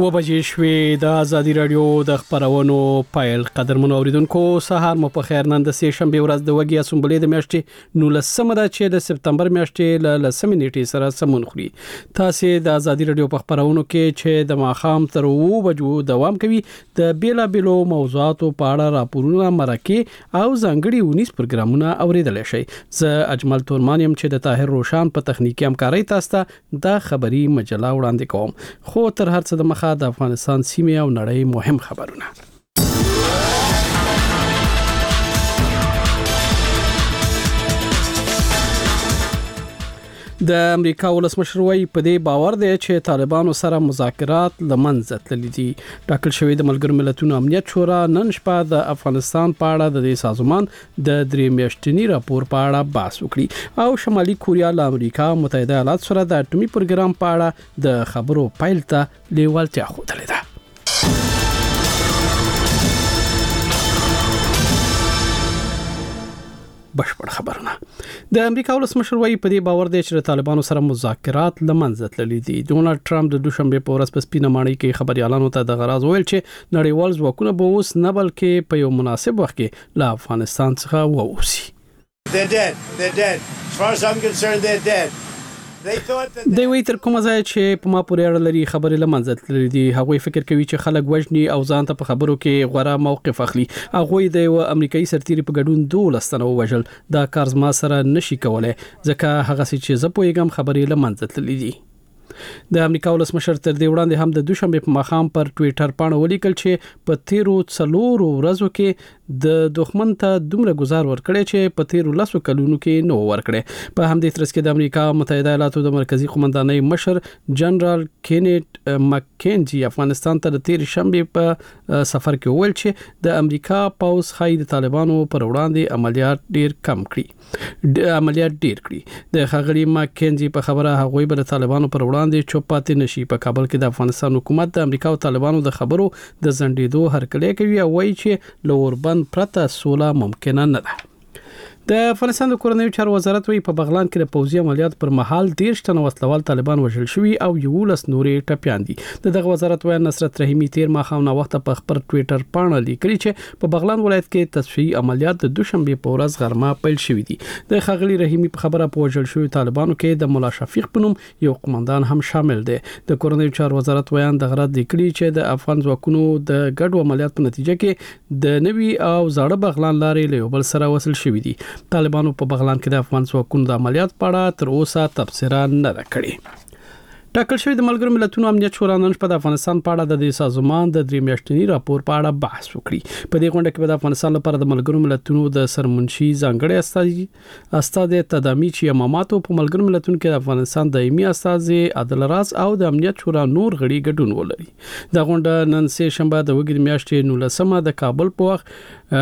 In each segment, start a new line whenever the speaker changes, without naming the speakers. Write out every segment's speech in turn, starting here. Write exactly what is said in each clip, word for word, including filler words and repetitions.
و بجې شوې د ازادي رادیو د خبرونو پایل قدرمن اوریدونکو سهار مو په خیر نن د سه شنبه ورځ د وګي اسمبلې د میاشتې نولسمه ده چې د سپتمبر میاشتې ل لسمه نیټې سره سمون خوري. تاسو د ازادي رادیو په خبرونو کې چې د ماخام تر و بجو دوام کوي د بیلا بیلو موضوعاتو په اړه راپورونه مرکه او ځانګړي ونیس پروګرامونه اوریدل شي. زه اجمل تورمانیم چې د طاهر روشان په تخنیکی همکارۍ تاسو ته د خبري مجله وړاندې کوم. خو تر هر څه د مخه د افغانستان سیمه او نړۍ مهم خبرونه. د امریکا ولسمشر وایي په دې باور دی چې طالبانو سره مذاکرات لمنځه تللي دي. ټاکل شوی د ملګرو ملتونو امنیت شورا نن شپه د افغانستان په اړه د دې سازمان د درې میاشتني راپور په اړه بحث وکړي او شمالي کوریا له امریکا متحده ایالات سره د اټومي پروګرام په اړه د خبرو پیل ته لیوالتیا ښودلې ده. بشپړ خبرونه. د امریکا ولسمشر وایي په دې باور دی چې طالبانو سره مذاکرات لمنځه تللي دي. ډونالد ټرمپ د دوشنبه په ورځ په سپینه ماڼۍ کې خبريالانو ته د غراز ویل چې نړیوال ځواکونه به اوس نه بلکې په یو مناسب وخت کې له افغانستان څخه ووځي.
They're dead. They're dead. As far as I'm concerned, they're dead.
د وی تر کومه ځای چې په ما پورې اړه لري خبرې لمنځه تللي دي. هغوی فکر کوي چې خلک وژني او ځان ته په خبرو کې غوړه موقف اخلي. هغوی د یو امریکایي سرتیري په ګډون دولس تنه وژل. دا کار زما سره نشي کولای ځکه هغه چې زه پوهیږم خبرې لمنځه تللي دي. د امریکا ولسمشر تر دې وړاندې هم د دوشنبه په ماښام پر ټوئیټر باندې ولیکل چې په تیرو څلورو ورځو کې د دښمن ته دومره گزار ورکړي چې په تیرو لسو کلونو کې نو ورکړي. په همدې ترڅ کې د امریکا متحده ایالاتو د مرکزی قومندانۍ مشر جنرال کینیت مکینزي افغانستان ته د تیر شنبه په سفر کې وویل چې د امریکا پوز خای د طالبانو پر وړاندې عملیات ډیر کم کړي د عملیات ډیر کړي. د خغلی مکینزي په خبره هغوی به د طالبانو پر وړاندې چوپ پاتې نشي. په کابل کې د افغانستان حکومت د امریکا او طالبانو د خبرو د زندیدو هرکلی کوي او وایي چې لوربند پرته سوله ممکنه نه ده. د افغانستان د کورنیو چارو وزارت وی په بغلان کې د پوځي عملیات پر مهال دیرش تنه وسلوال طالبان وژل شوي او یولس نورې ټپيان دي. دغه وزارت وی نصرت رحیمی تیر ماښام نو وخت په خبر ټوئیټر باندې لیکلی چې په بغلان ولایت کې تصفیه عملیات د دوشنبه په ورځ غرمه پیل شوې دي. د خغلی رحیمی په خبره په وژل شوي طالبانو کې د مولا شفیق پنوم یو قومندان هم شامل دی. د کورنیو چارو وزارت ویان د غرض لیکلی چې د افغان ځواکونو د ګډو عملیات په نتیجه کې د نوي او زاړه بغلان لارې له بل سره وصل شوې دي. طالبانو په بغلان کې د افغان ځواکونو د عملیات په اړه تر اوسه تبصره نه ده کړې. ټاکل شوی د ملګرو ملتونو امنیت شورا نن شپه د افغانستان په اړه د دې سازمان د درې میاشتني راپور په اړه بحث وکړي. په دې غونډه کې د افغانستان لپاره د ملګرو ملتونو د سرمنشي ځانګړي استازي استاد تدامی چې اماماتو په ملګرو ملتونو کې د افغانستان دایمي استازي عادل راز او د امنیت شورا نور غړي ګډون ولري. د غونډه نن سه شنبه د وګړي میاشتې نولسمه د کابل په وخت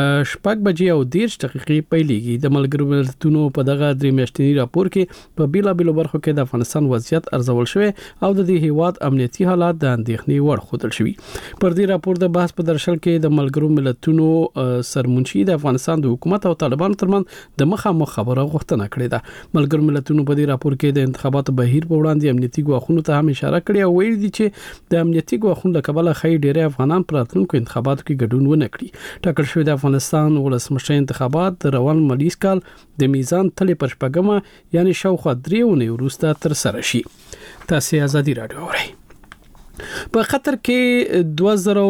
شپږ بجې او دیرش دقیقې پیلېږي. د ملګرو ملتونو په دغه درې میاشتني راپور کې په بیلا بیلو برخو کې د افغانستان وضعیت ارزول شوی او د دې هیواد امنیتي حالات د اندېښنې وړ ښودل شوي. پر دې راپور د بحث په درشل کې د ملګرو ملتونو سرمنشي د افغانستان د حکومت او طالبانو ترمنځ د مخامخ خبرو غوښتنه کړې ده. ملګرو ملتونو په دې راپور کې د انتخاباتو بهیر په وړاندې امنیتي ګواښونو ته هم اشاره کړې او ویلي دي چې د امنیتي ګواښونو له کبله خې ډېری افغانان پر راتلونکو انتخاباتو کې ګډون ونه کړي. ټاکل شوی د افغانستان ولسمشر انتخابات د روان مالیز کال د میزان تلې پر شپږمه یعنی شاوخوا درې اونۍ وروسته تر سره شي. تاسو ازادي رادیو اورئ. په قطر کې دوه زره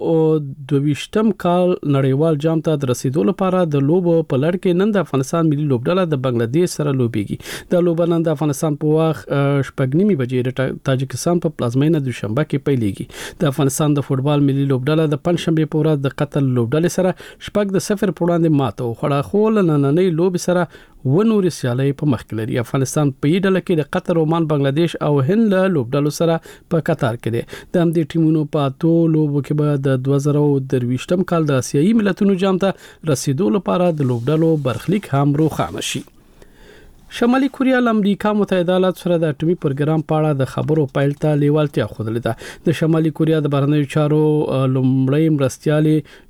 دوه کال نړیوال جام ته د رسیدو لپاره د لوبو په لړ کې نن د افغانستان ملي لوبډله د بنگلاديش سره لوبيږي. د لوب نن د افغانستان په وخت شپږ نیمه بجې د تاجکستان په پلازمینه دوشنبه کې پیلېږي. د افغانستان د فوتبال ملي لوبډله د پنځشنبه په ورځ د قطر لوبډلې سره شپږ د صفر په وړاندې ماته وخوړه خو نننۍ لوب سره و نور سیالي په مخ کې لري. افغانستان په دې ډله کې د قطر، عمان، بنگلاديش او هند له لوبډلو سره په قطر کې دي. د همدې ټیمونو په اتو لوبو کې به د دوه زره درویشتم کال د آسیایي ملتونو جام ته رسیدو لپاره د لوبډلو برخلیک هم روښانه شي. شمالي کوریا له امریکا متحده ایالاتو سره د اټومي پروګرام په اړه د خبرو پیل ته لیوالتیا ښودلې ده. د شمالي کوریا د بهرنیو چارو لومړی مرستیالي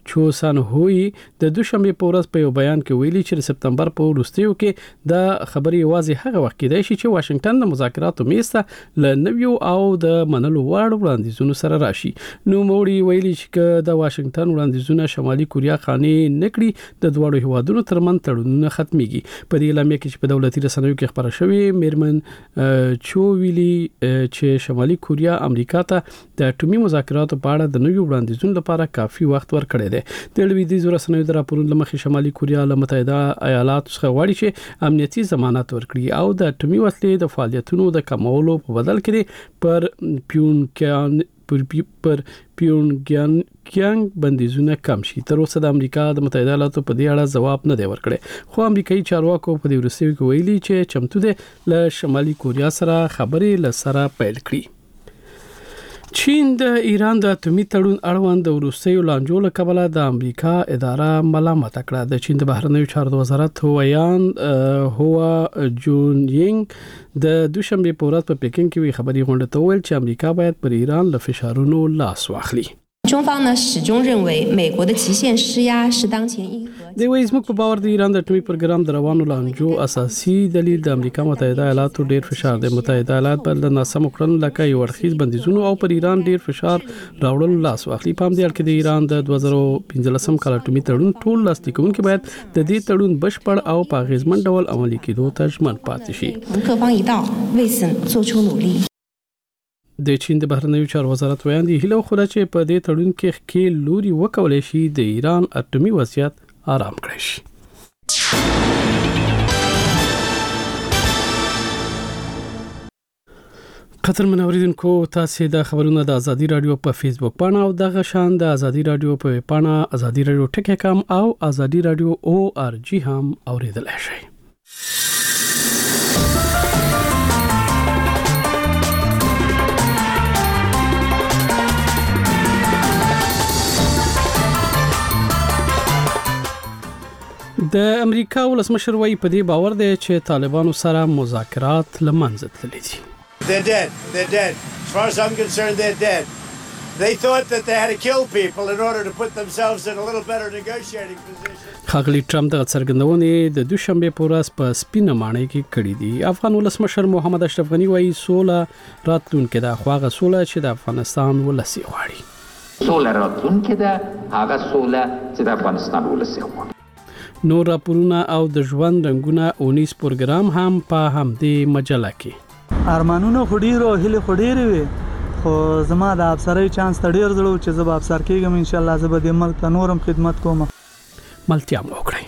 چو سان هوی د دوشنبه په ورځ په یو بیان کې ویلي چې د سپتمبر په وروستیو کې د خبري واضح هغه وخت کې دی چې واشنگټن د مذاکراتو میسته ل نویو او د منلو وړ وړاندیزونو سره راشي. نو موړي ویلي چې د واشنگټن وړاندیزونه شمالي کوریا خاني نکړي د دوړو هوادونو ترمن تړونونه ختميږي. په دې اعلامیه کې چې په دولتي رسنیو کې خبره شوې میرمن چو ویلي چې شمالي کوریا امریکا ته د اټومي مذاکراتو په اړه د نویو وړاندیزونو لپاره کافي وخت ورکړی دی. د لویدیځ رسنیو د راپورونو لمخې شمالي کوریا له متحده ایالاتو څخه غواړي چې امنیتي ضمانت ورکړي او د اټومي وسلې د فعالیتونو د کمولو په بدل کې پر پیونګیان پر پر پیونګیانګ بندیزونه کم شي. تر اوسه د امریکا د متحده ایالاتو په دې اړه ځواب نه دی ورکړی، خو امریکایي چارواکو په دې ورسېو کې ویلي چې چمتو دي له شمالي کوریا سره خبرې لسره پیل کړي. چین د ایران د اټومي تړون اړوند د وروستیو لانجو له کبله د امریکا اداره ملامت کړه. د چین د بهرنیو چارو وزارت هوایان هوا جونینګ د دوشنبه په ورځ په پکین کې وی خبري غونډه ته ویل چې امریکا باید پر ایران له فشارونو لاس واخلي.
中方呢始终认为美国的极限施压是当前议和
د وایي زموږ په باور د ایران د اټومي پروګرام د روانو لانجو اساسي دلیل د امریکا متحده ایالاتو ډیر فشار دی. متحده ایالات بل د ناسم کړنو لکه یو ورخیز بندیزونو او پر ایران ډیر فشار راوړل لاس واخلي. په همدې اړه کې د ایران د دوه زره پنځلسم کال اټومي تړون ټول لاستیکونکي باید د دې تړون بشپړ او په اغیزمن ډول عملي کېدو ته ژمن پاتې شي.
各方一道为此做出努力。
د چین د بهرنیو چارو وزارت ویاندي هیله خوده چې په دې تړون کې خکې لوري وکولای شي د ایران اټومي وضعیت آرام کړي شي. قطر منوریدونکو تاسو د خبرونو د ازادي رادیو په فیسبوک پاڼه او دغه شان د ازادي رادیو په پاڼه ازادي رادیو ټکی کام او ازادي رادیو او ار جی هم اوریدلای شئ. د امریکا ولسمشر وايي په دې باور دی چې طالبانو سره مذاکرات لمنځه تللي دي.
They're dead. They're dead. As far as I'm concerned, they're dead. They thought that they had to kill people in order to put themselves in a little better negotiating position.
خاغلی ټرمپ د څرګندونې د دوشنبه په ورځ په سپینه ماڼۍ کې کړې دي. افغان ولسمشر محمد اشرف غنی وايي سوله راتلونکې ده، خو هغه سوله چې د افغانستان ولسی غواړي.
سوله راتلونکې ده، هغه سوله چې د افغانستان ولسی غواړي.
نور راپورونه او د ژوند رنگونه اونیس پروګرام هم په همدې مجله کې.
ارمانونه خډیر او هله خډیر وي، خو زما د افسرۍ چانس تډیر زړو چې زه به افسر کېږم ان شاء الله. زه به د ملک ته نورم خدمت کوم.
ملتیا مو وکړئ.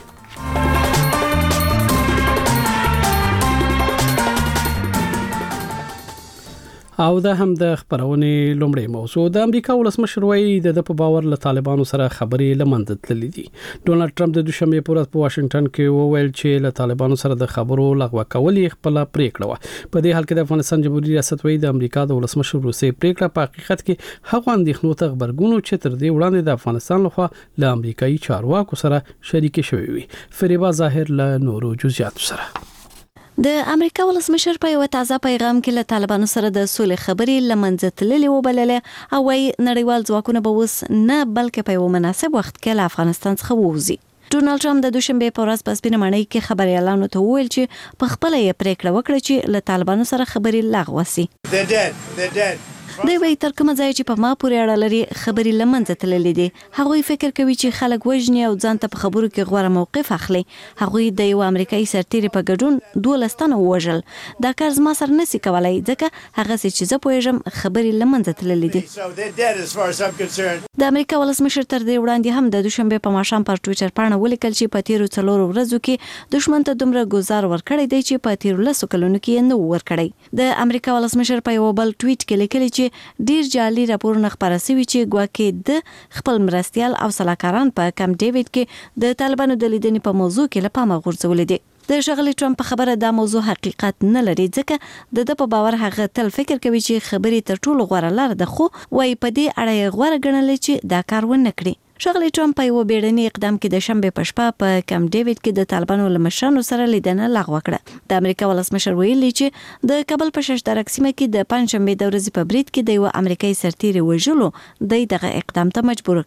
او دا هم د خبرونه لومړی موضوع. د امریکا ولسمشر وايي د په باور له طالبانو سره خبرې لمنځه تللي دي. ډونالد ټرمپ د دوشنبه په ورځ په واشنگټن کې وویل چې له طالبانو سره د خبرو لغوه کول یې خپل پریکړه و. په دې حال کې د افغانستان جمهوریت ریاست وايي د امریکا د ولسمشر روسي پریکړه په حقیقت کې هغه اندېښنو ته خبرګون چې تر دې وړاندې د افغانستان لخوا له امریکایي چارواکو سره شریک شوی وي. فریبا ظاهر له نورو جزئیات سره.
د امریکا ولسمشر په یو تازه پیغام کې له طالبانو سره د سولې خبرې لمنځه تللې وبللې او وايي نړیوال ځواکونه به اوس نه بلکې په یو مناسب وخت کې له افغانستان څخه ووځي. ډونالد ټرمپ د دوشنبه په ورځ په سپینه ماڼۍ کې خبريالانو ته وویل چې په خپل یې پریکړه وکړه چې له طالبانو سره خبرې لغوه سي.
They're dead. They're dead.
دوی وایي تر کومه ځای چې په ما پورې اړه لري خبرې لمنځه تللې دي. هغوی فکر کوي چې خلک وژني او ځان ته په خبرو کې غوره موقف اخلي. هغوی د یو امریکایي سرتیري په ګډون دولس تنه ووژل. دا کار زما سره نشي کولای ځکه هغه چې زه پوهیږم خبرې لمنځه تللې دي.
So they're dead as far as I'm concerned.
د امریکا ولسمشر تر دې وړاندې هم د دوشنبه په ماښام پر ټوئیټر باندې ولیکل چې په تیرو څلورو ورځو کې دښمن ته دومره ګزار ورکړی دی چې په تیرو لسو کلونو کې نه ورکړی. د امریکا ولسمشر په یو بل ټویټ کې لیکلی چې ډیر جعلي راپورونه خبره شوي چې ګواکې د خپل مرستيال او سلاکاران په کم ډیوډ کې د طالبانو د لیدنې په موضوع کې لپاره غورځولې دي. د شغلي ټرمپ په خبره دا موضوع حقیقت نه لري ځکه د د په باور هغه تل فکر کوي چې خبرې تر ټولو غوړه لار ده، خو وايي په دې اړه غوړه ګڼل چې دا کار ونه کړي. شغلي ټرمپ په یو بیړني اقدام کې د شنبه په شپه په کم ډیوډ کې د طالبانو لمشانو سره لیدنه لغوه کړه. د امریکا ولسمشر ویلي چې د کابل په ششدرک سیمه کې د پنځشنبه د ورځې په بریټ کې د یو امریکایي سرتیري وژلو د دغه اقدام ته مجبور کړ.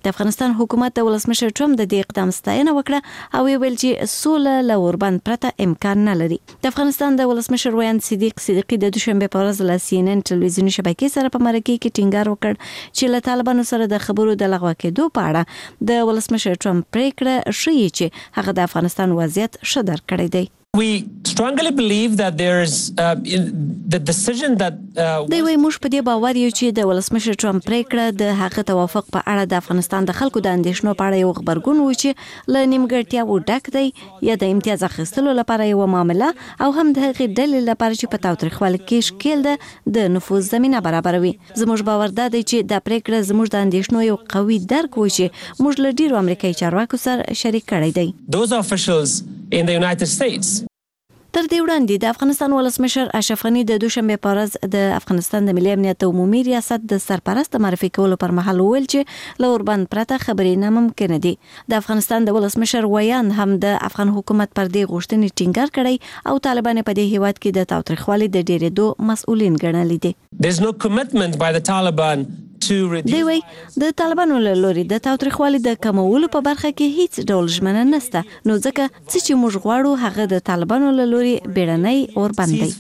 د افغانستان حکومت د ولسمشر ټرمپ د دې اقدام ستاینه وکړه او ویل چې سوله له اوربند پرته امکان نه لري. د افغانستان د ولسمشر ویاند صدیق صدیقی د دوشنبه په ورځ له سی ان ان ټلویزیوني شبکې سره په مرکه کې ټینګار وکړ چې له طالبانو سره د خبرو د لغوه کېدو په اړه د ولسمشر ټرمپ پریکړه ښیي چې هغه د افغانستان وضعیت ښه درک کړی دی.
We strongly believe that there's uh, the decision that
دوی وایي موږ په دې باور یو چې د ولسمشر ټرمپ پریکړه د هغه توافق په اړه د افغانستان د خلکو د اندېښنو په اړه یو خبرګون و چې له نیمګړتیاوو ډک دی یا د امتیاز اخیستلو لپاره یو معامله او هم د هغې ډلې لپاره چې په تاوتریخوالي کې ښکیل ده د نفوذ زمینه برابروي. زموږ باور دا دی چې دا پریکړه زموږ د اندېښنو یو قوي درک و چې موږ له ډیرو امریکایي چارواکو سره شریک کړی دی.
Those officials in the United States.
تر دې وړاندې د افغانستان ولسمشر اشرف غني د دوشنبه په ورځ د افغانستان د ملي امنیت عمومي ریاست د سرپرست معرفي کولو پر مهال ویل چې له اوربند پرته خبرې ناممکن دي. د افغانستان د ولسمشر ویان هم د افغان حکومت پر دې غوښتنې ټینګار کړی او طالبان په دې هیواد کې د تاوتریخوالي د ډېرېدو مسؤلین ګڼلي دي.
There's no commitment by the Taliban
دی وی د طالبانو له لوري د تاوتریخوالي د کمولو په برخه کې هیڅ ډول ژمنه نشته، نو ځکه چې موږ غواړو هغه د طالبانو له لوري بیړنۍ اوربند دی.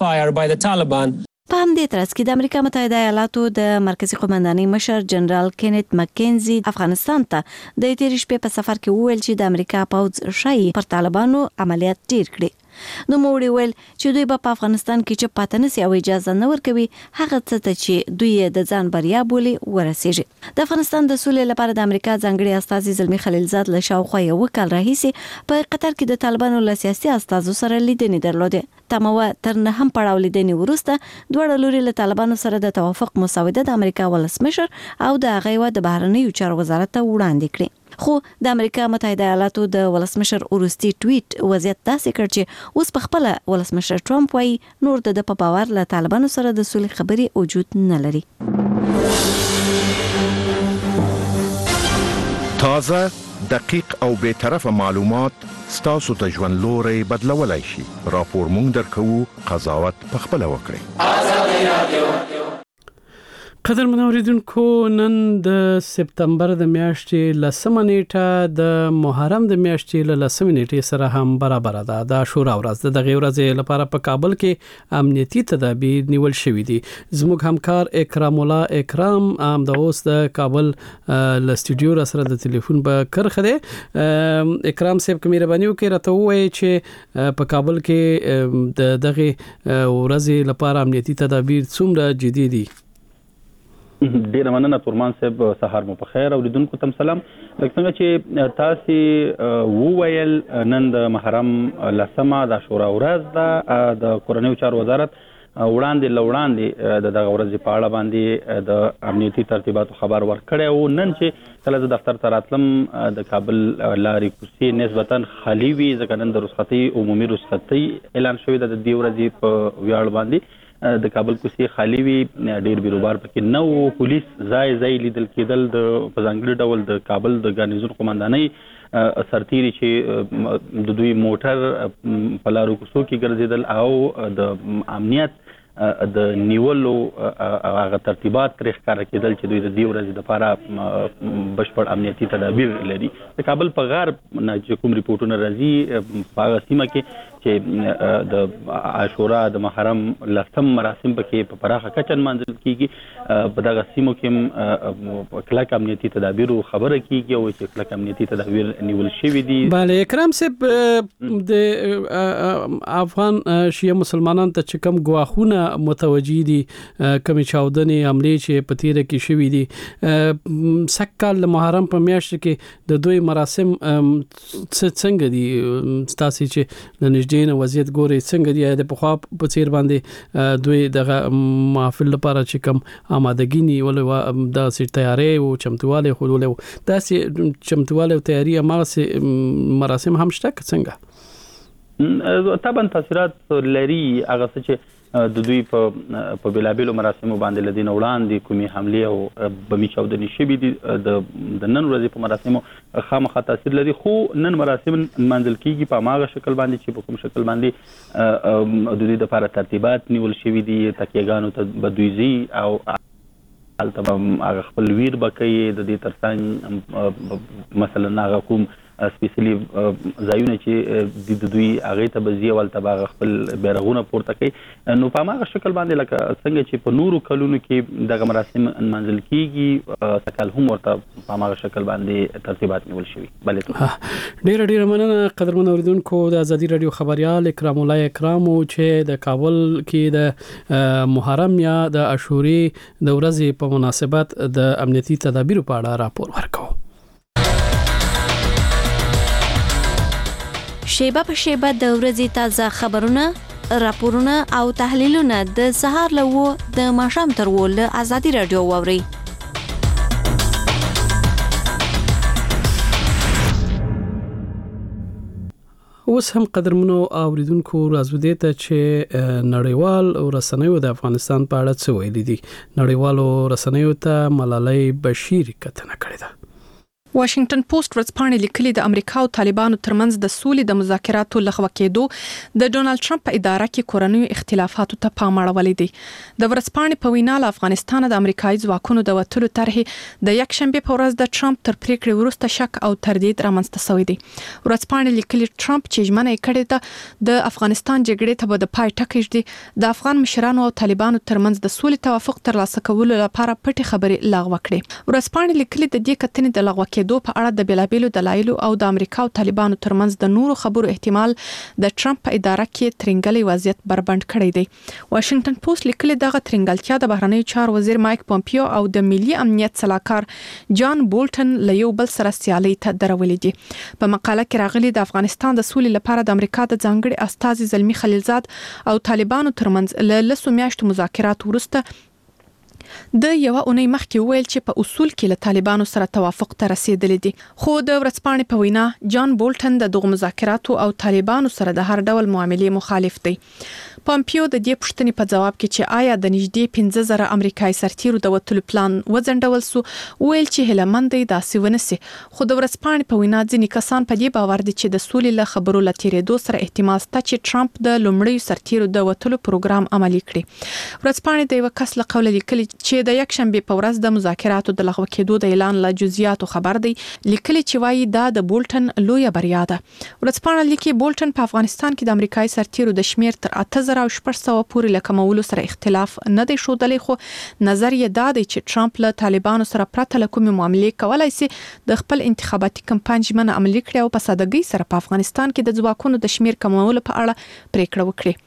په همدې ترڅ کې د امریکا متحده ایالاتو د مرکزی قومندانۍ مشر جنرال کینیت مکینزي افغانستان ته د تېرې شپې په سفر کې وویل چې د امریکا پوځ ښایي پر طالبانو عملیات ډیر کړي. نو موږ ویل چې دوی په افغانستان کې چې پاتې نسی او اجازه نه ورکوي هغه څه ته چې دوی د ځان بریا بولي ورسیږي. د افغانستان د سولې لپاره د امریکا ځانګړي استازي زلمی خلیلزاد له شاوخوا یو کال راهیسې په قطر کې د طالبانو له سیاسي استازو سره لیدنې درلودې. تمه تر نه هم پړاو لیدنې وروسته دواړه لوري له طالبانو سره د توافق مسوده د امریکا ولسمشر او د هغې هیواد د بهرنیو چارو وزارت ته وړاندې کړې. خو د امریکا متحده ایالاتو د ولسمشر وروستي ټویټ وضعیت داسې کړ چې اوس په خپل ولسمشر ټرمپ وایي نور د په باور له طالبانو سره د سولې خبرې وجود نه لري.
تازه دقیق او به طرفه معلومات ستاسو ته ژوند لوري بدلولای شي. راپور مونږ درکو، قضاوت په خپل وکړئ. آزادي رادیو.
قدر منوریدونکو، نن د سپتمبر د میاشتې لسمه نیټه د محرم د میاشتې له لسمه نیټې سره هم برابر ده. د عاشورا ورځ د دغه ورځې لپاره په کابل کې امنیتي تدابیر نیول شوې دي. زموږ همکار اکرام الله اکرام ام د اوس د کابل ل سټوډیو را سره د ټلیفون په کرخه ده. اکرام صاحب کومه مهرباني وکړه ته وایي چې په کابل کې د دغه ورځې لپاره امنیتي تدابیر څومره جدي دي؟
ډیره مننه تورمان صاحب، سهار مو په خیر. اوریدونکو تم سلام. لکه څنګه چې تاسو وویل نن د محرم لسمه د عاشورا ورځ ده. د کورنیو چارو وزارت وړاندې لوړاندې د دغه ورځې په اړه باندې د امنیتي ترتیباتو خبر ورکړی او نن چې کله زه دفتر ته راتلم د کابل لارې کوڅې نسبتا خالي وي ځکه نن د رخصتۍ عمومي رخصتۍ اعلان شوې ده. د دې ورځې په ویاړ باندې د کابل کوڅې خالي وي، ډیر بیروبار پکې نه و. پولیس ځای ځای لیدل کېدل. د په ځانګړي ډول د کابل د ګارنیزون قومندانۍ سرتیري چې د دوی موټر په لارو کوڅو کې ګرځېدل او د امنیت د نیولو هغه ترتیبات پرې ښکاره کېدل چې دوی د دې ورځې لپاره بشپړ امنیتي تدابیر لري. د کابل په غرب نه چې کوم ریپورټونه راځي په هغه سیمه کې چې د عاشورا د محرم لسم مراسم پکې په پراخه کچه نمانځل کېږي، په دغه سیمو کې په کلک امنیتي تدابیرو خبره کېږي او چې کلک امنیتي تدابیر نیول شوي دي.
بله اکرام صاحب، د افغان شیعه مسلمانانو ته چې کوم ګواښونه متوجي دي، کمی چاودنې حملې چې په تیره کې شوي دي، سږکال محرم په میاشت کې د دوی مراسم څنګه دي؟ ستاسو چې د نږدې نه وضعیت ګوري څنګه دي؟ د پخوا په څیر باندې دوی دغه محفل لپاره چې کوم آمادګي نیولې د سي تیاری او چمتواله خلول د سي چمتواله او تیاری مغه مراسم هم شته څنګه؟
طبعا تاثیرات لري. هغه چې د دوی په په بلابلو مراسمو باندې لدین وړاندې کومي حمله او بمی چاودنې شوي دي، د نن ورځې په مراسمو خامخا تاثیر لري. خو نن مراسم منځل کیږي په ماغه شکل باندې چې په کوم شکل باندې د دوی لپاره ترتیبات نیول شوي دي، تکیهګانو ته بدویزي او هلته هغه خپل ویر به کوي د دې ترڅنګ مثلا هغه کوم سپیشلی ځایونه چې د دوی هغې ته به ځي او هلته به هغه خپل بیرغونه پورته کوي نو په هماغه شکل باندې لکه څنګه چې په نورو کلونو کې دغه مراسم نمانځل کېږي سږ کال هم ورته په هماغه شکل باندې ترتیبات نیول شوي.
ډېره ډېره مننه قدرمن اورېدونکو. د ازادي راډیو خبریال اکرام الله اکرام چې د کابل کې د محرم یا د عاشورې د ورځې په مناسبت د امنیتي تدابیرو په اړه راپور ورکړ.
شیبه په شیبه د ورځې تازه خبرونه، راپورونه او تحلیلونه د سهار له و د ماښام تر و له ازادي راډیو واوري.
اوس هم قدرمنو اوریدونکو راځو دې ته چې نړیوال رسنیو د افغانستان په اړه څه ویلي دي. نړیوالو رسنیو ته ملالۍ بشیر کتنه کړې ده.
واشنگټن پوسټ ورځپاڼې لیکلي د امریکا او طالبانو ترمنځ د سولې د مذاکراتو لغوه کېدو د ډونالد ټرمپ په اداره کې کورنیو اختلافاتو ته پام اړولی دی. د ورځپاڼې په وینا له افغانستان د امریکایي ځواکونو د وتلو طرحې د یک شنبه په ورځ د ټرمپ تر پریکړې وروسته شک او تردید رامنځته شوی دی. ورځپاڼې لیکلي ټرمپ چې ژمنه یې کړې ده د افغانستان جګړې ته به د پای ټکی ږدي، د افغان مشرانو او طالبانو ترمنځ د سولې توافق ترلاسه کولو لپاره پټې خبرې لغوه کړې. ورځپاڼې لیکلي د دې کتنې د لغوه کېدو په اړه د بیلابیلو دلایلو او د امریکا او طالبانو ترمنځ د نورو خبرو احتمال د ټرمپ په اداره کې ترنګلي وضعیت بربند کړی دی. واشنگټن پوسټ لیکلي دغه ترنګلتیا د بهرنیو چارو وزیر مایک پومپیو او د ملي امنیت صلاحکار جان بولټن له یو بل سره سیالي ته درولې دي. په مقاله کې راغلي د افغانستان د سولې لپاره د امریکا د ځانګړي استازي زلمی خلیلزاد او طالبانو ترمنځ له لسو میاشتو مذاکرات وروسته د یو اونۍ مخکې ویل چې په اصول کې له طالبانو سره توافق ته رسیدلی دي. خو د ورځپاڼې په وینا جان بولټن د دغه مذاکراتو او طالبانو سره د هر ډول معاملې مخالف دی. پومپیو د دې پوښتنې په جواب کې چې آیا د نږدې پنځه زره امریکایي سرتیرو د وتلو پلان وځنډول سو ویل چې هلمند دی داسې ونسي. خو د ورځپاڼې په وینا ځینې کسان په دې باور دي چې د سولې له خبرو لتیریدو سره احتمال شته چې ټرمپ د لومړیو سرتیرو د وتلو پروګرام عملي کړي. ورځپاڼې د یو کس له قوله لیکلي چې د یک شنبه په ورځ د مذاکراتو د لغوه کېدو د اعلان له جزئیاتو خبر دی. لیکلي چې وايي دا د بولټن لویه بریا ده. ورځپاڼه لیکي بولټن په افغانستان کې د امریکایي سرتیرو د شمیر تر اته زره او شپږ سوه پورې له کمولو سره اختلاف نه دی ښودلی، خو نظر یې دا دی چې ټرمپ له طالبانو سره پرته له کومې معاملې کولای شي د خپل انتخاباتي کمپاین ژمنه عملي کړي او په سادهګۍ سره په افغانستان کې د ځواکونو د شمیر کمولو په اړه پریکړه وکړي.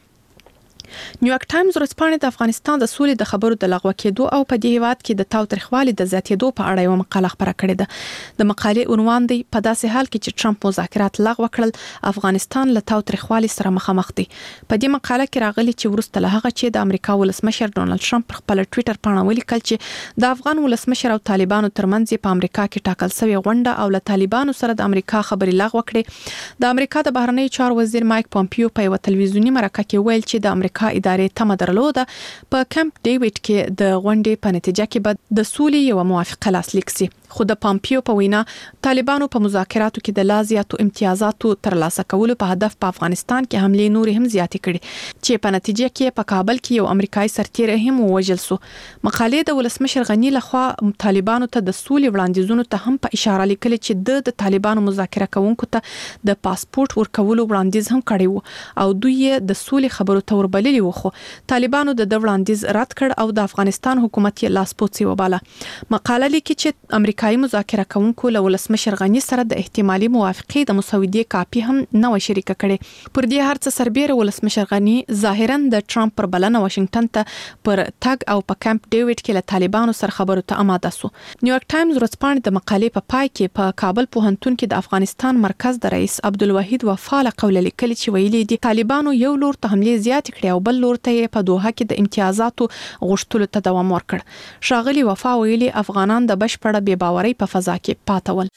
نیویارک ټایمز ورځپاڼې د افغانستان د سولې د خبرو د لغوه کېدو او په دې هیواد کې د تاوتریخوالي د زیاتېدو په اړه یو مقاله خپره کړې ده. د مقالې عنوان دی په داسې حال کې چې ټرمپ مذاکرات لغوه کړل افغانستان له تاوتریخوالي سره مخامخ دی. په دې مقاله کې راغلي چې وروسته له هغه چې د امریکا ولسمشر ډونالد ټرمپ پر خپل ټوئیټر پاڼه ولیکل چې د افغان ولسمشر او طالبانو ترمنځ په امریکا کې ټاکل شوی غونډه او له طالبانو سره د امریکا خبرې لغوه کړې. د امریکا د بهرنیو چارو وزیر مایک پومپیو په یو تلویزیونی مرکه کې ویل چې د امریکا ادارې تمه درلوده په کمپ ډیوډ کې د غونډې په نتیجه کې به د سولې یو موافقه لاسلیک شي. خو د پومپیو په وینا طالبانو په مذاکراتو کې د لا زیاتو امتیازاتو ترلاسه کولو په هدف په افغانستان کې حملې نور هم زیاتې کړي چې په نتیجه کې په کابل کې یو امریکایي سرتیر هم ووژل شو. مقالې د ولسمشر غنی لخوا طالبانو ته د سولې وړاندیزونو ته هم په اشاره لیکلي چې د د طالبانو مذاکره کوونکو ته د پاسپورت ورکولو وړاندیز هم کړی وو او دوی د سولې خبرو ته وربللي وو، خو طالبانو د د وړاندیز رد کړ او د افغانستان حکومت یې لاسپوڅي وباله. مقاله لیکي چې امریکایي مذاکره کوونکو له ولسمشر غنی سره د احتمالي موافقې د مسودې کاپي هم نه و شریکه کړي. پر دې هر څه سربېره ولسمشر غنی ظاهرا د ټرمپ پر بلنه واشنگټن ته پر تګ او په کمپ ډیوډ کې له طالبانو سره خبرو ته آماده سو. نیویارک ټایمز ورځپاڼې د مقالې په پای کې په کابل پوهنتون کې د افغانستان مرکز د رئیس عبدالوحید وفا له قوله لیکلي چې ویلي دي طالبانو یو لور ته حملې زیات کړې او بل لور ته په دوحه کې د امتیازاتو غوښتلو ته دوام ورکړ. ښاغلي وفا ویلي افغانان د بشپړه بې باورۍ په فضا کې پاتول.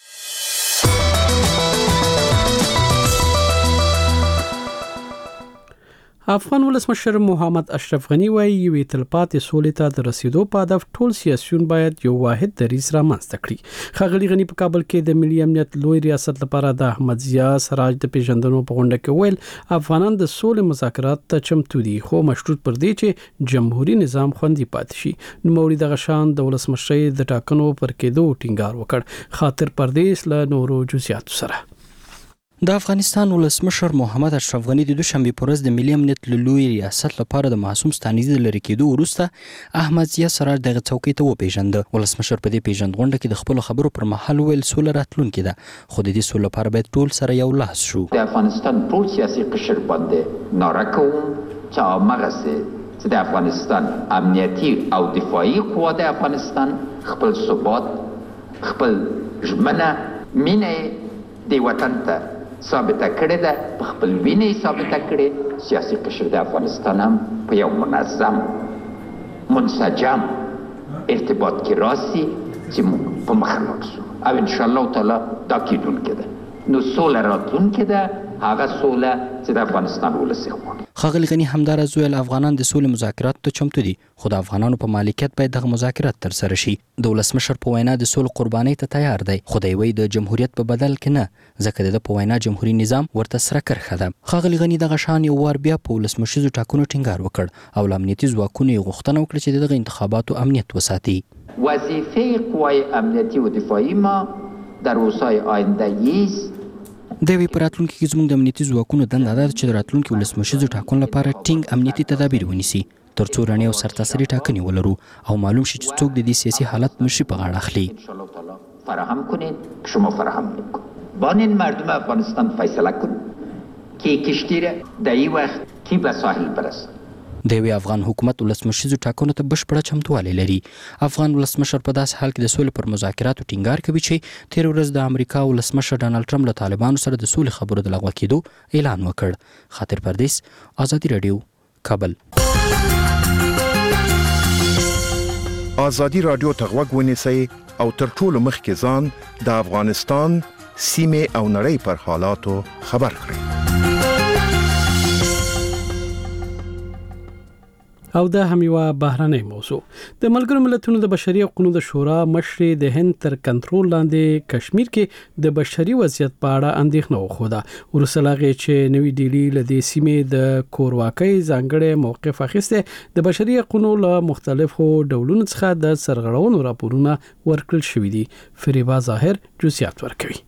افغان ولسمشر محمد اشرف غنی وایي یوې تلپاتې سولې ته د رسیدو په هدف ټول سیاسيون باید یو واحد دریځ رامنځته کړي. ښاغلي غنی په کابل کې د ملي امنیت لوی ریاست لپاره د احمد ضیا سراج د پیژندنو په غونډه کې ویل افغانان د سولې مذاکرات ته چمتو دي، خو مشروط پر دې چې جمهوریت نظام خوندي پاتې شي. نوموړي دغه شان د ولسمشر د ټاکنو پر کېدو ټینګار وکړ. خاطر پردیس له نورو جزئیاتو سره.
د افغانستان ولسمشر محمد اشرف غنی د دوشنبه په ورځ د ملي امنیت لوی ریاست لپاره د معصوم ستانیز لري کېدو وروسته احمد ضیا سراج دغه څوکۍ ته وپیژند. ولسمشر په دې پیژندغونډه کې د خپل خبرو پر مهال ویل سوله راتلونکې ده، خو د دې سولې لپاره باید ټول سره یو لاس شو.
د افغانستان ټول سیاسي قشر باندې ناره کوم چې هغه چې د افغانستان امنیتي او دفاعي قوا د افغانستان خپل ثبات، خپل ژمنه، مینه د وطن ته ثابته کړې ده، په خپل وینې ثابته کړې. سیاسي قشر د افغانستان هم په یو منظم منسجم ارتباط کې راسي چې موږ په مخ لاړ شو او ان شاء الله تعالی دا کېدونکې ده. نو سوله راتلونکې ده، هغه سوله چې د افغانستان ولس غواړي.
ښاغلي غني همداراز ویل افغانان د سولې مذاکراتو ته چمتو دي، خو د افغانانو په مالکیت باید دغه مذاکرات ترسره شي. د ولسمشر په وینا د سولې قربانۍ ته تیار دی، خو دی وایي د جمهوریت په بدل کې نه، ځکه د په وینا جمهوریت نظام ورته سره کرښه ده. ښاغلي غني دغه شان یو وار بیا په ولسمشریزو ټاکنو ټینګار وکړ او له امنیتي ځواکونو یې غوښتنه وکړه چې دغه انتخاباتو امنیت وساتي.
وظیفه قوای امنیتی و دفاعی ما در روزهای آینده است
د وی پراتلونکو کې زموږ د امنیتي ځواکونو دنده ده چې د راتلونکو ولسمشریزو ټاکنو لپاره ټینګ امنیتي تدابیر ونیسي ترڅو رڼې او سرتاسري ټاکنې ولرو او معلوم شي چې څوک د دې سیاسي حالت مشري په غاړه اخلي.
فراهم کنید، شما فراهم میکنید. بانین مردم افغانستان فیصله کنید که کشتی را در این وقت کی به ساحل برسد.
د یوې افغان حکومت ولسمشریزو ټاکنو ته بشپړه چمتووالی لري. افغان ولسمشر په داسې حال کې د سولې پر مذاکراتو ټینګار کوي چې تیر ورځ د امریکا ولسمشر ډانلډ ټرمپ له طالبانو سره د سولې خبرو د لغوه کېدو اعلان وکړ. خاطر پردیس، آزادي رادیو، کابل.
آزادي رادیو ته غوږ ونیسئ او تر ټولو مخکې ځان د افغانستان سیمې او نړۍ پر حالاتو خبر کړئ.
او دا هم یو بهرنۍ موضوع. د ملګرو ملتونو د بشري حقوقو د شورا مشر د هند تر کنټرول لاندې کشمیر کې د بشري وضعیت په اړه اندېښنه وښوده. وروسته له هغې چې نوې ډیلي له دې سیمې د کورواکۍ ځانګړی موقف اخیستی، د بشري حقوقو له مختلفو ډولونو څخه د سرغړونو راپورونه ورکړل شوي دي. فریبا ظاهر جزئیات ورکوي.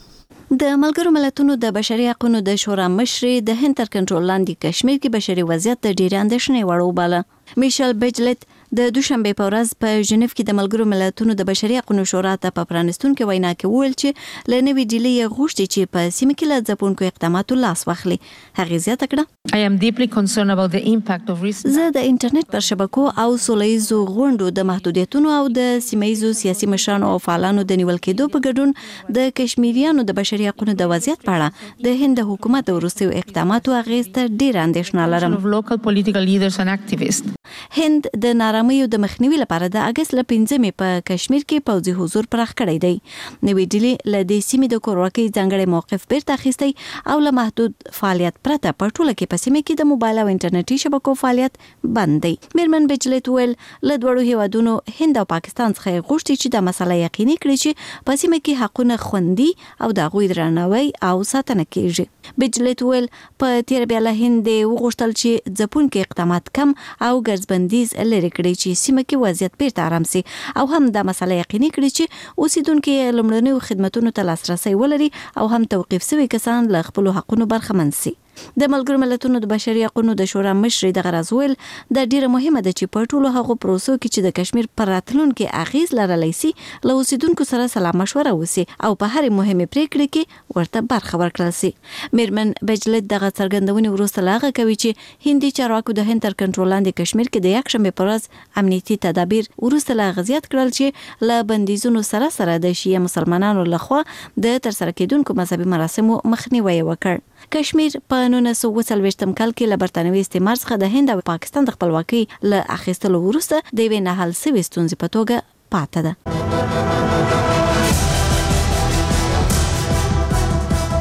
د ملګرو ملتونو د بشري حقوقو د شورا مشر د هند تر کنټرول لاندې کشمیر کې بشري وضعیت د ډېرې اندېښنې وړ وباله. میشل بجلت د دوشنبه په ورځ په ژنیف کې د ملګرو ملتونو د بشري حقوقو شورا ته په پرانستونکو وینا کې وویل چې له نوې ډیلي غوښتي چې په سیمه کې له ځپونکو اقداماتو لاس واخلي. هغه زیاته کړه:
I am deeply concerned about the impact of recent
زه د انټرنیټ پر شبکو او سولهیزو غونډو د محدودیتونو او د سیمهیزو سیاسي مشرانو او فعالانو د نیول کېدو په ګډون د کشمیریانو د بشري حقوقو د وضعیت په اړه د هند حکومت د وروستیو اقداماتو اغیز ته ډیر اندېښنه لرم.
local political leaders and activists.
هند د نارامیو د مخنیوي لپاره د اگست ل پنځمې په کشمیر کې پوځي حضور پراخ کړی دی. نوې ډیلي له دې سیمې د کورواکۍ ځانګړی موقف بیرته اخیستی او له محدود فعالیت پرته په ټوله کې په سیمه کې د موبایل او انټرنیټي شبکو فعالیت بند دی. میرمن بجلت ویل له دوړو هیوادونو هند او پاکستان څخه غوښتي چې د مسله یقیني کړي چې په سیمه کې حقونه خوندي او د غوی درناوی او ساتنه کیږي. بجلت ویل په تیر بیا له هند وغوښتل چې ځپونکي اقدامات کم او ګرځبندیز لري کړي چې سیمه کې وضعیت بیرته آرام سي او هم د مسله یقیني کړي چې اوسیدونکو لمړنیو خدماتو ته لاسرسي ولري او هم توقيف شوی کسان له خپل حقوقو برخمن سي. د ملګرو ملتونو د بشري حقوقو د شورا مشر د غرض ویل د ډیره مهمه ده چې په ټولو هغو پروسو کې چې د کشمیر پر راتلونکو اغیز لرلی سي له اوسیدونکو سره سلا مشوره وسی او په هر مهمه پریکړه کې ورته برخه ورکړل سي. میرمن بجلت دغه څرګندونې وروسته لاغه کوي چې هندي چارواکو د هند تر کنټرول لاندې کشمیر کې د یک شنبه پر ورځ امنیتي تدابیر وروسته لا غزيات کړل چې له بندیزونو سره سره د شیعه مسلمانانو لخوا د ترسره کېدونکو مذهبي مراسمو مخنیوي وکړ. کشمیر په نولس سوه څلوېښتم کال کې له برتانوي استعمار څخه د هند او پاکستان د خپلواکۍ له اخیستلو وروسته د یوې نه حل شوې ستونزې په توګه پاتې ده.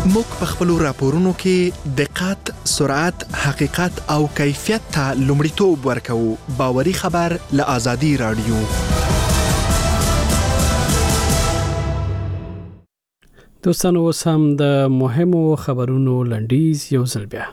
موږ په خپلو راپورونو کې دقت، سرعت، حقیقت او کیفیت ته لومړیتوب ورکوو. باوري خبر له آزادي رادیو.
دوستانو اوس هم د مهمو خبرونو لنډیز یو ځل بیا.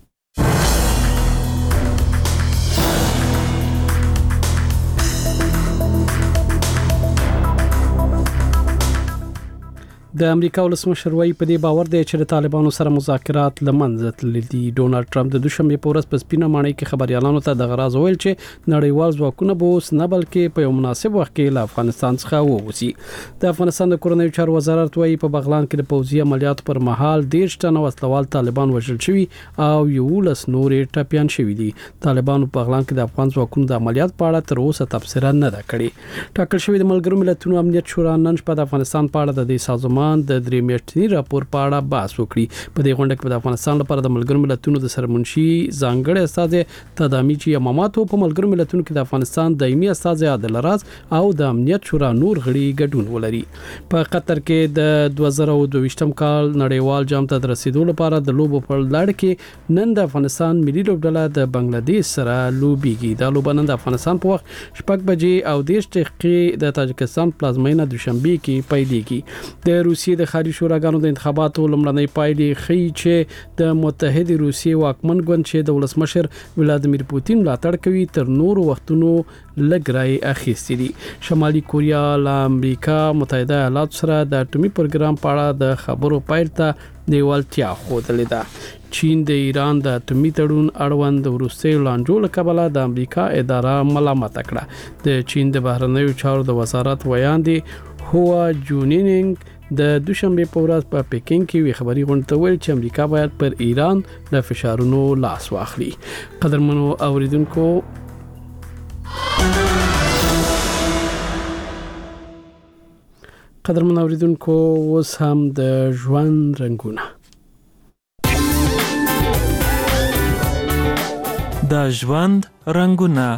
د امریکا ولسمشر وايي په دې باور دی چې د طالبانو سره مذاکرات لمنځه تللي دي. ډونالد ټرمپ د دوشنبه په ورځ په سپینه ماڼۍ کې خبريالانو ته د غراز ویل چې نړیوال ځواکونه به اوس نه بلکې په یو مناسب وخت کې له افغانستان څخه ووځي. د افغانستان د کورنیو چارو وزارت وايي په بغلان کې د پوځي عملیاتو پر مهال دیرش تنه وسلوال طالبان وژل شوي او یولس نورې ټپيان شوي دي. طالبانو په بغلان کې د افغان ځواکونو د عملیات په اړه تر اوسه تبصره نه ده کړې. ټاکل شوی د ملګرو ملتونو امنیت شورا نن شپه د افغانستان په اړه د دې سازمان د درې میاشتني راپور په اړه بحث وکړي. په دې غونډه کې د افغانستان لپاره د ملګرو ملتونو د سرمنشي ځانګړي استاد تدامیچی اماماتو په ملګرو ملتونو کې د افغانستان دایمي استاد عادل راز او د امنیت شورا نور غړي ګډون ولري. په قطر کې د دوه زره دوه ویشتم کال نړیوال جام ته د رسیدو لپاره د لوبو په لړ کې نن د افغانستان ملي لوبډله د بنگلاديش سره لوبيږي. د لوب نن د افغانستان په وخت شپږ بجې او دیرش دقیقې د تاجکستان پلازمینه دوشنبه کې پیلېږي. د روسیې د خارجي شوراګانو د انتخاباتو لومړنۍ پایلې ښیي چې د متحده روسیې واکمن ګوند چې د ولسمشر ولادیمیر پوتین ملاتړ کوي تر نورو وختونو لږ رای اخیستی دي. شمالي کوریا له امریکا متحده ایالاتو سره د اټومي پروګرام په اړه د خبرو پیل ته دیوالتیا ښودلې ده. چین د ایران د اټومي تړون اړوند وروستي لانجو له کبله د امریکا اداره ملامت کړه. د چین د بهرنیو چارو د وزارت ویاندې هوا جونینګ د دوشنبه په ورځ په پکین کې وی خبري غونډه ویل چې امریکا باید پر ایران د فشارونو لاس واخلي. قدرمنو اوریدونکو قدرمنو اوریدونکو اوس هم د ژوند رنگونه
د ژوند رنگونه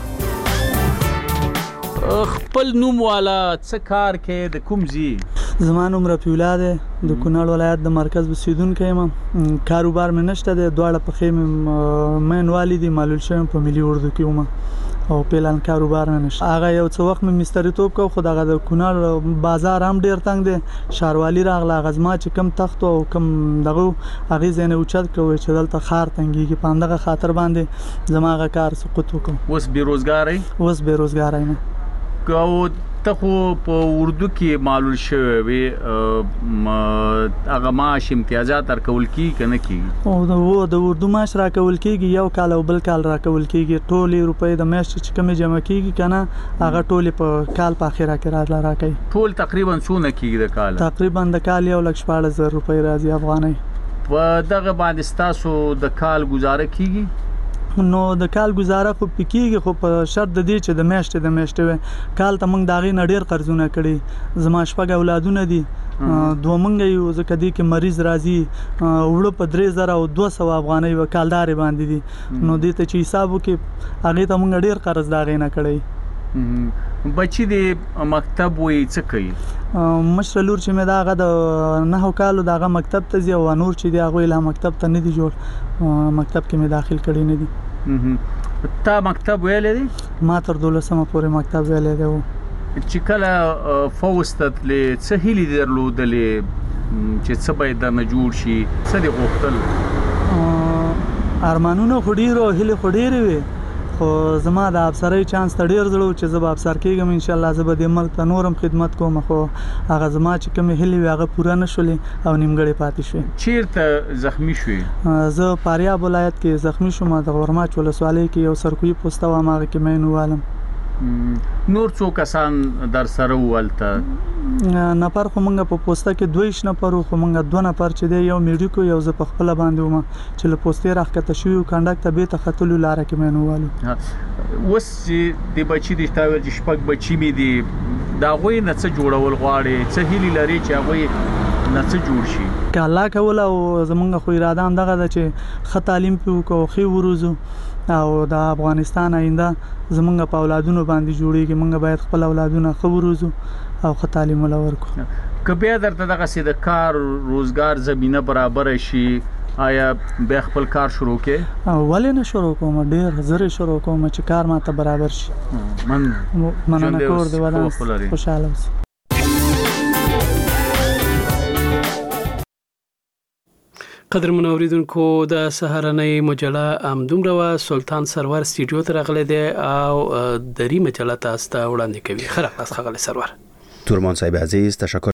خپل نوم والا څه کار کې د کوم ځای؟
زما نوم رفیع الله دی، د کونړ ولایت د مرکز اوسیدونکی یم. کاروبار مې نشته دی، دواړه پښې مې مینوالي دي، معلول شوی په ملي اردو کې وم او پلان کاروبار مې نشته. هغه یو څه وخت مې مستریتوب کو، خو دغه د کونړ بازار هم ډیر تنګ دی. ښاروالي راغله، هغه زما چې کم تخت او کم دغه هغې ځای نه اوچت کړو چې دلته ښار تنګېږي. په همدغه خاطر باندې زما هغه کار سقوط وکړو.
اوس بېروزګارۍ؟
اوس بېروزګاری نه.
او ته خو په اردو کې معلول شوی وي، هغه معاش امتیازات ورکول کېږي که نه کېږي؟
او د اردو معاش راکول کېږي، یو کال او بل کال راکول کېږي. ټولې روپۍ د میاشتې چې کومې جمع کېږي که نه، هغه ټولې په کال په اخره کې راته راکوي.
ټول تقریبا څونه کېږي د کال؟
تقریبا د کال یو لک شپاړس زره روپۍ راځي افغانۍ.
په دغه باندې ستاسو د کال ګزاره کېږي؟
نو د کال گزاره خو پکېږي، خو په شرط د دې چې د میاشتې د میاشتې وي. کال ته موږ د هغې نه ډېر قرضونه کړي. زما شپږ اولادونه دي، دوه موږ یو، ځکه دې کې مریض راځي. وړه په درې زره او دوه سوه افغانۍ به کالدارې باندې دي. نو دې ته چې حساب وکړي، هغې ته موږ ډېر قرض د هغې نه کړی.
بچی د مکتب وایي څه کوي؟
مشره لور چې مې دا هغه د نهو کالو د هغه مکتب ته ځي، او نور چې دی هغوی لا مکتب ته نه دي جوړ، مکتب کې مې داخل کړي نه دي.
تا مکتب ویلی دی؟
ما تر دولسمه پورې مکتب ویلی دی.
چې کله فوز ته تلې څه هیلې درلودلې چې څه باید درنه جوړ شي؟ څه دې غوښتل؟
ارمانونه خو ډېر او هیلې خو ډېرې وې، خو زما د افسرۍ چانس ته ډېر زړه و چې زه به افسر کېږم انشاءالله. زه به دې ملک ته نورم خدمت کوم، خو هغه زما چې کومې هیلې وې هغه پوره نه شولې او نیمګړې پاتې شوې.
چیرته زخمی شوې؟
زه فاریاب ولایت کې زخمی شوم، د غورماچ ولسوالۍ کې یو سرکوي پوسته وم، هغه کې مې نووالم.
نور څو کسان در سره وو هلته؟
نفر خو موږ په پوسته کې دوه ویشت نفر وو، خو موږ دوه نفر چې دی، یو میډیکو، یو زه په خپله باندې وم چې له پوستې راښکته شوي وو، کنډک ته بېرته ختلو لاره کې مې نووالو.
اوس چې د بچي دي تا ویل چې شپږ بچي مې دي، د هغوی نه څه جوړول غواړې؟ څه هیلې لرې چې هغوی نه څه جوړ شي؟
که الله کوله، او زموږ خو اراده هم دغه ده چې ښه تعلیم پرې وکړو، ښې وروزو، او د افغانستان آینده زمونږ په اولادونو باندې جوړیږي. موږ باید خپل اولادونه ښه وروزو او ښه تعلیم وله ورکړو.
که بیا درته دغسې د کار روزګار زمینه برابره شي آیا بیا خپل کار شروع کې؟
ولې نه شروع کوم؟ ډېر زر شروع کوم چې کار ماته برابر شي.
من
مننه کور دې ودان خوشاله اوسئ.
قدر منوریدونکو د سهارنۍ مجله همدومره وه. سلطان سرور سټوډیو ته راغلی دی او دري مجله تاسو ته وړاندې کوي. ښه راغلاست ښاغلی سرور.
تورمان صاحب عزیز، تشکر